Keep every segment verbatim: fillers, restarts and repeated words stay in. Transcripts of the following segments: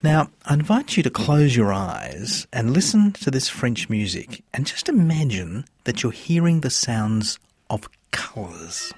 Now, I invite you to close your eyes and listen to this French music and just imagine that you're hearing the sounds of colours.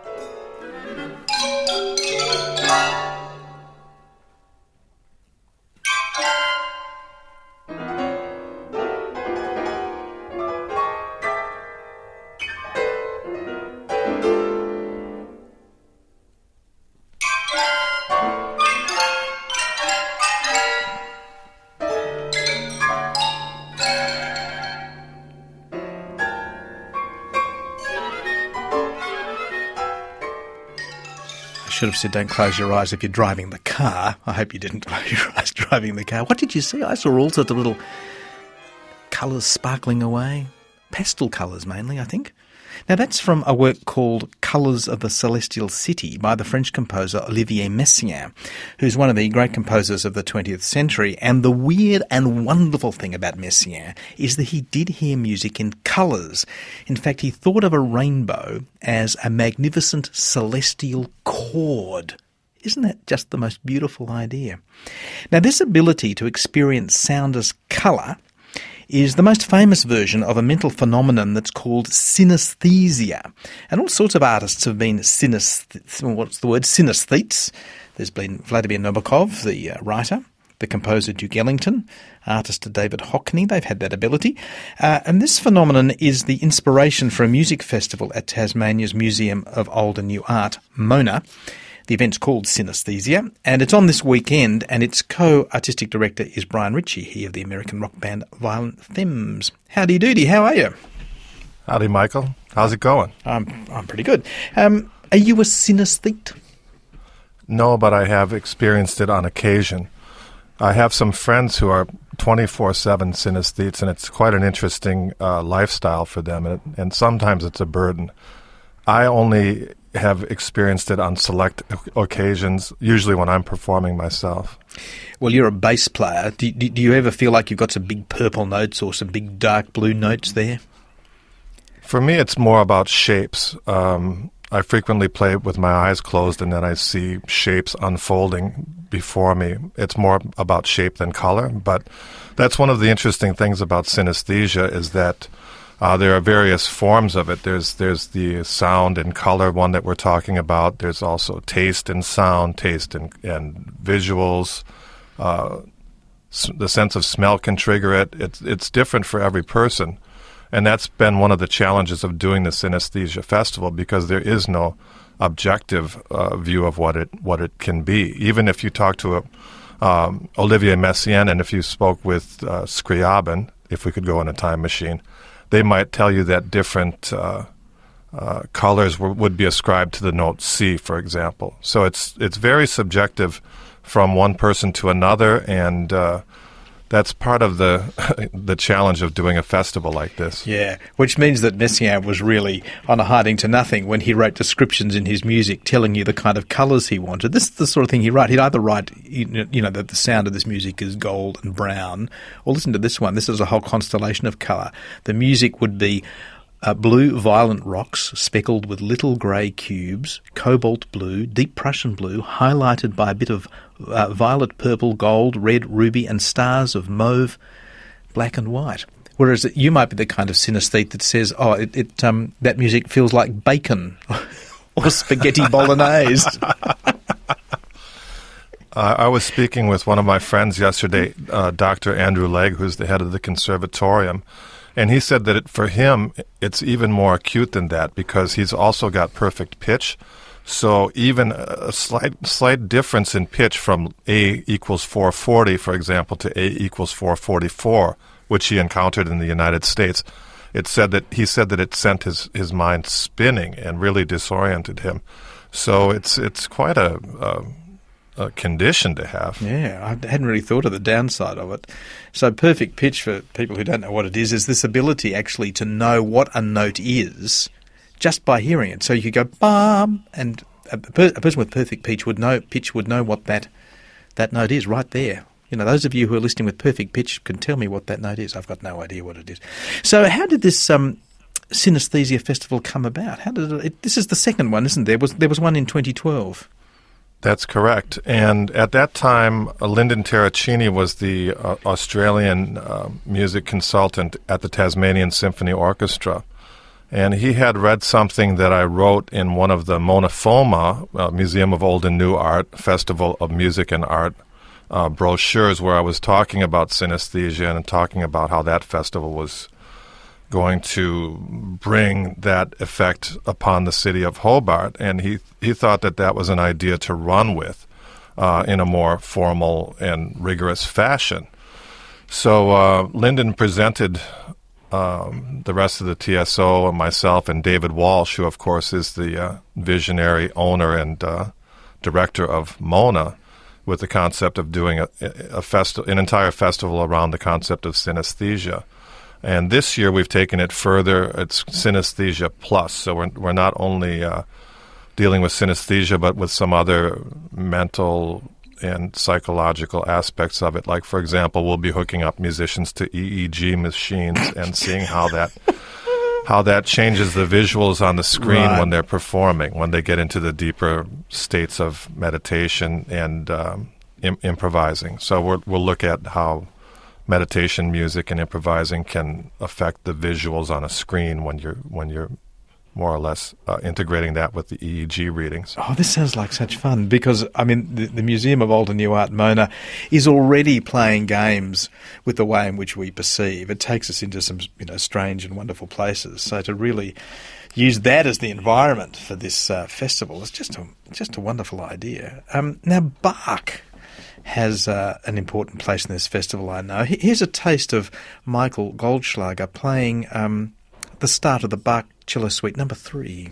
I should have said don't close your eyes if you're driving the car. I hope you didn't close your eyes driving the car. What did you see? I saw all sorts of little colours sparkling away. Pastel colours mainly, I think. Now that's from a work called Colours of the Celestial City by the French composer Olivier Messiaen, who's one of the great composers of the twentieth century. And the weird and wonderful thing about Messiaen is that he did hear music in colours. In fact, he thought of a rainbow as a magnificent celestial chord. Isn't that just the most beautiful idea? Now, this ability to experience sound as colour is the most famous version of a mental phenomenon that's called synesthesia. And all sorts of artists have been synesth- what's the word? synesthetes. There's been Vladimir Nabokov, the uh, writer, the composer Duke Ellington, artist David Hockney. They've had that ability. Uh, and this phenomenon is the inspiration for a music festival at Tasmania's Museum of Old and New Art, Mona. The event's called Synesthesia, and it's on this weekend, and its co-artistic director is Brian Ritchie, he of the American rock band Violent Femmes. Howdy doody, how are you? Howdy, Michael. How's it going? I'm I'm pretty good. Um, are you a synesthete? No, but I have experienced it on occasion. I have some friends who are twenty-four seven synesthetes, and it's quite an interesting uh, lifestyle for them, and, and sometimes it's a burden. I only have experienced it on select occasions, usually when I'm performing myself. Well, you're a bass player. Do, do, do you ever feel like you've got some big purple notes or some big dark blue notes there? For me, it's more about shapes. Um, I frequently play with my eyes closed, and then I see shapes unfolding before me. It's more about shape than color, but that's one of the interesting things about synesthesia is that Uh, there are various forms of it. There's there's the sound and color one that we're talking about. There's also taste and sound, taste and, and visuals. Uh, s- the sense of smell can trigger it. It's it's different for every person, and that's been one of the challenges of doing the Synesthesia Festival because there is no objective uh, view of what it what it can be. Even if you talk to a, um, Olivier Messiaen, and if you spoke with uh, Scriabin, if we could go in a time machine, they might tell you that different uh, uh, colors w- would be ascribed to the note C, for example. So it's it's very subjective from one person to another, and uh, that's part of the the challenge of doing a festival like this. Yeah, which means that Messiaen was really on a hiding to nothing when he wrote descriptions in his music telling you the kind of colours he wanted. This is the sort of thing he'd write. He'd either write, you know, that the sound of this music is gold and brown, or listen to this one. This is a whole constellation of colour. The music would be uh, blue violent rocks speckled with little grey cubes, cobalt blue, deep Prussian blue, highlighted by a bit of uh, violet, purple, gold, red, ruby, and stars of mauve, black and white. Whereas you might be the kind of synesthete that says, oh, it, it um, that music feels like bacon or spaghetti bolognese. Uh, I was speaking with one of my friends yesterday, uh, Doctor Andrew Legg, who's the head of the conservatorium, and he said that it, for him, it's even more acute than that because he's also got perfect pitch. So even a slight slight difference in pitch from A equals four forty, for example, to A equals four forty-four, which he encountered in the United States, it said that he said that it sent his, his mind spinning and really disoriented him. So it's it's quite a, a a condition to have. Yeah, I hadn't really thought of the downside of it. So perfect pitch, for people who don't know what it is, is this ability actually to know what a note is just by hearing it. So you could go bum, and a, per, a person with perfect pitch would know pitch would know what that that note is right there. You know, those of you who are listening with perfect pitch can tell me what that note is. I've got no idea what it is. So how did this um, Synesthesia Festival come about? How did it, it? This is the second one, isn't there? Was there was one in twenty twelve? That's correct. And at that time, uh, Lyndon Terracini was the uh, Australian uh, music consultant at the Tasmanian Symphony Orchestra. And he had read something that I wrote in one of the Mona Foma, uh, Museum of Old and New Art, Festival of Music and Art uh, brochures, where I was talking about synesthesia and talking about how that festival was going to bring that effect upon the city of Hobart. And he, he thought that that was an idea to run with uh, in a more formal and rigorous fashion. So uh, Lyndon presented um, the rest of the T S O and myself and David Walsh, who, of course, is the uh, visionary owner and uh, director of Mona, with the concept of doing a, a festi- an entire festival around the concept of synesthesia. And this year we've taken it further. It's Synesthesia Plus. So we're, we're not only uh, dealing with synesthesia, but with some other mental and psychological aspects of it. Like, for example, we'll be hooking up musicians to E E G machines and seeing how that how that changes the visuals on the screen right. when they're performing, when they get into the deeper states of meditation and um, im- improvising. So we're, we'll look at how meditation music and improvising can affect the visuals on a screen when you're when you're more or less uh, integrating that with the E E G readings. Oh, this sounds like such fun because, I mean, the, the Museum of Old and New Art, Mona, is already playing games with the way in which we perceive. It takes us into some, you know, strange and wonderful places. So to really use that as the environment for this uh, festival is just a, just a wonderful idea. Um, now, Bach has uh, an important place in this festival, I know. Here's a taste of Michael Goldschlager playing um, the start of the Bach Cello Suite number three.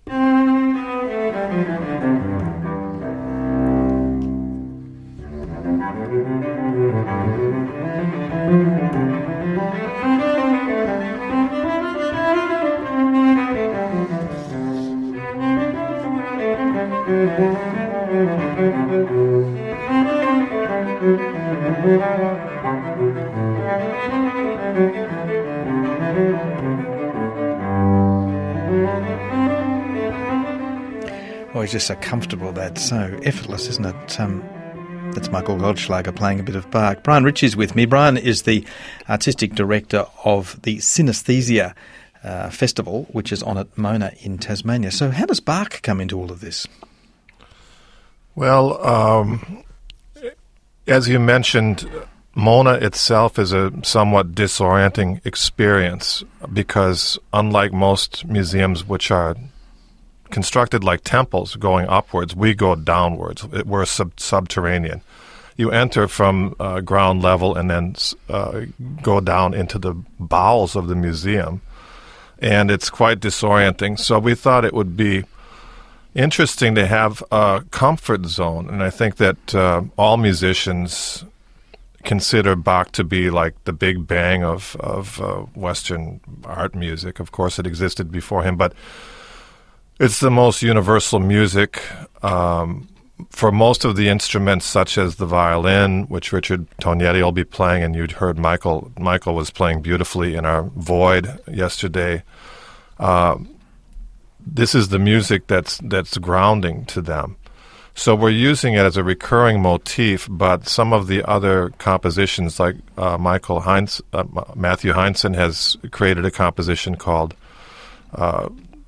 Oh, he's just so comfortable. That's so effortless, isn't it? Um, that's Michael Goldschlager playing a bit of Bach. Brian Rich is with me. Brian is the artistic director of the Synesthesia uh, Festival, which is on at Mona in Tasmania. So how does Bach come into all of this? Well, um, as you mentioned, Mona itself is a somewhat disorienting experience because unlike most museums which are constructed like temples going upwards, we go downwards. We're sub- subterranean. You enter from uh, ground level and then uh, go down into the bowels of the museum, and it's quite disorienting. So we thought it would be interesting to have a comfort zone, and I think that uh, all musicians consider Bach to be like the big bang of, of uh, Western art music. Of course, it existed before him, but it's the most universal music um, for most of the instruments, such as the violin, which Richard Tognetti will be playing, and you'd heard Michael Michael was playing beautifully in our Void yesterday. Uh, this is the music that's that's grounding to them. So we're using it as a recurring motif, but some of the other compositions, like uh, Michael Heinz, uh, Matthew Heinzen has created a composition called uh,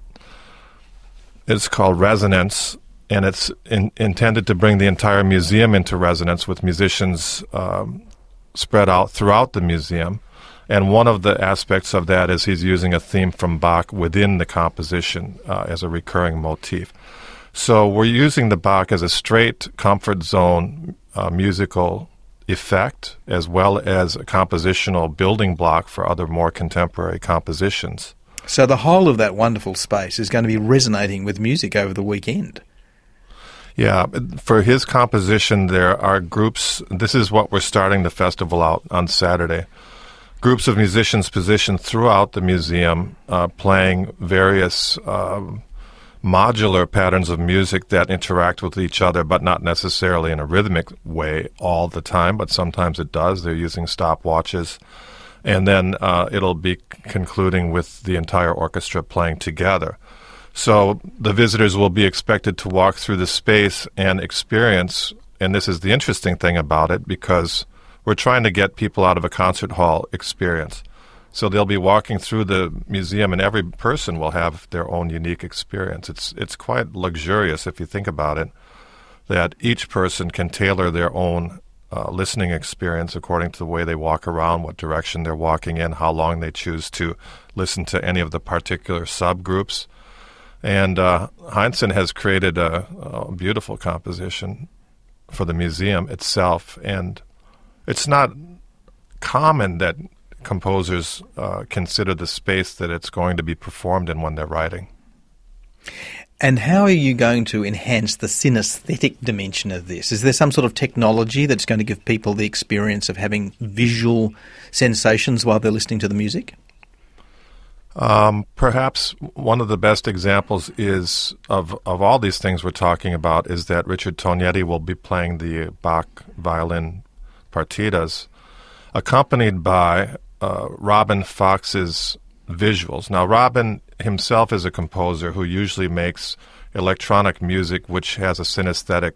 It's called Resonance, and it's in, intended to bring the entire museum into resonance with musicians um, spread out throughout the museum. And one of the aspects of that is he's using a theme from Bach within the composition uh, as a recurring motif. So we're using the Bach as a straight comfort zone uh, musical effect, as well as a compositional building block for other more contemporary compositions. So the whole of that wonderful space is going to be resonating with music over the weekend. Yeah, for his composition, there are groups. This is what we're starting the festival out on Saturday. Groups of musicians positioned throughout the museum uh, playing various um, modular patterns of music that interact with each other, but not necessarily in a rhythmic way all the time, but sometimes it does. They're using stopwatches. And then uh, it'll be concluding with the entire orchestra playing together. So the visitors will be expected to walk through the space and experience, and this is the interesting thing about it, because we're trying to get people out of a concert hall experience. So they'll be walking through the museum, and every person will have their own unique experience. It's it's quite luxurious if you think about it, that each person can tailor their own uh, listening experience according to the way they walk around, what direction they're walking in, how long they choose to listen to any of the particular subgroups. And uh, Heinzen has created a, a beautiful composition for the museum itself, and it's not common that composers uh, consider the space that it's going to be performed in when they're writing. And how are you going to enhance the synesthetic dimension of this? Is there some sort of technology that's going to give people the experience of having visual sensations while they're listening to the music? Um, perhaps one of the best examples is of, of all these things we're talking about is that Richard Tognetti will be playing the Bach violin partitas, accompanied by uh, Robin Fox's visuals. Now, Robin himself is a composer who usually makes electronic music which has a synesthetic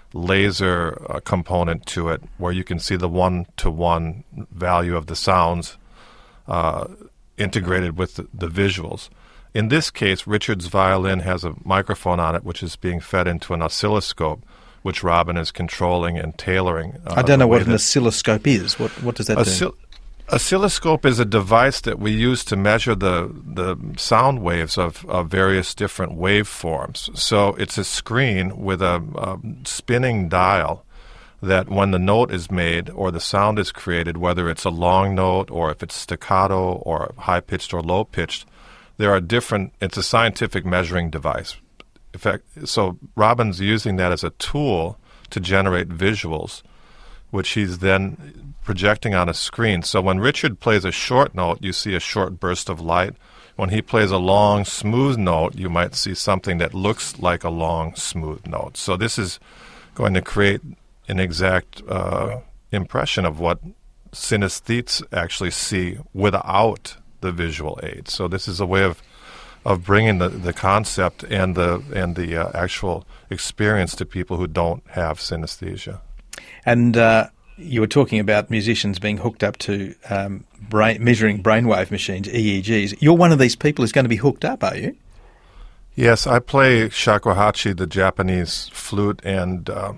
laser uh, component to it, where you can see the one-to-one value of the sounds uh, integrated with the, the visuals. In this case, Richard's violin has a microphone on it which is being fed into an oscilloscope, which Robin is controlling and tailoring. Uh, I don't know what an oscilloscope is. What what does that oscill- do? Oscilloscope is a device that we use to measure the, the sound waves of, of various different waveforms. So it's a screen with a, a spinning dial that when the note is made or the sound is created, whether it's a long note or if it's staccato or high-pitched or low-pitched, there are different, it's a scientific measuring device. In fact, so Robin's using that as a tool to generate visuals, which he's then projecting on a screen. So when Richard plays a short note, you see a short burst of light. When he plays a long, smooth note, you might see something that looks like a long, smooth note. So this is going to create an exact uh, impression of what synesthetes actually see without the visual aid. So this is a way of of bringing the, the concept and the and the uh, actual experience to people who don't have synesthesia. And uh, you were talking about musicians being hooked up to um, brain, measuring brainwave machines, E E Gs. You're one of these people who's going to be hooked up, are you? Yes, I play shakuhachi, the Japanese flute, and uh,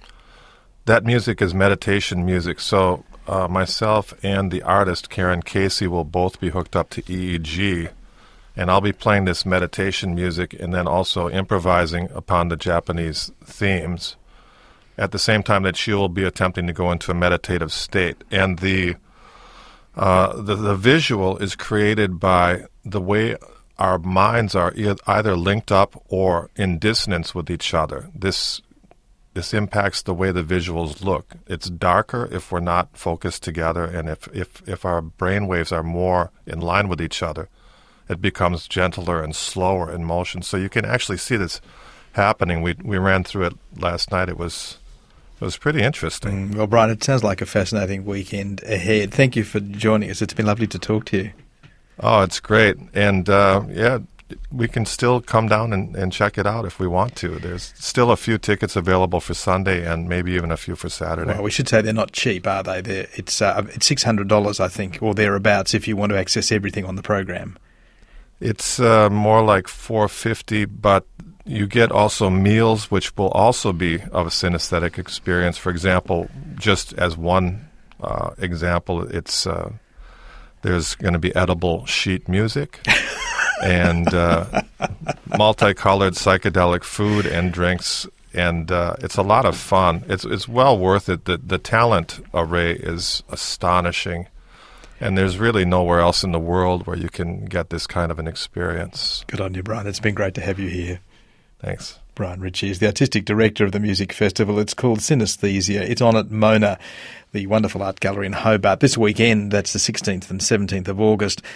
that music is meditation music. So uh, myself and the artist, Karen Casey, will both be hooked up to E E G, and I'll be playing this meditation music and then also improvising upon the Japanese themes at the same time that she will be attempting to go into a meditative state. And the uh, the, the visual is created by the way our minds are e- either linked up or in dissonance with each other. This this impacts the way the visuals look. It's darker if we're not focused together, and if, if, if our brain waves are more in line with each other, it becomes gentler and slower in motion. So you can actually see this happening. We we ran through it last night. It was it was pretty interesting. Mm, well, Brian, it sounds like a fascinating weekend ahead. Thank you for joining us. It's been lovely to talk to you. Oh, it's great. And, uh, yeah, we can still come down and, and check it out if we want to. There's still a few tickets available for Sunday and maybe even a few for Saturday. Well, we should say they're not cheap, are they? They're, it's, uh, it's six hundred dollars, I think, or thereabouts if you want to access everything on the program. It's uh, more like four hundred fifty dollars, but you get also meals, which will also be of a synesthetic experience. For example, just as one uh, example, it's uh, there's going to be edible sheet music and uh, multicolored psychedelic food and drinks, and uh, it's a lot of fun. It's it's well worth it. The, the talent array is astonishing, and there's really nowhere else in the world where you can get this kind of an experience. Good on you, Brian. It's been great to have you here. Thanks. Brian Ritchie is the artistic director of the music festival. It's called Synesthesia. It's on at Mona, the wonderful art gallery in Hobart, this weekend. That's the sixteenth and seventeenth of August.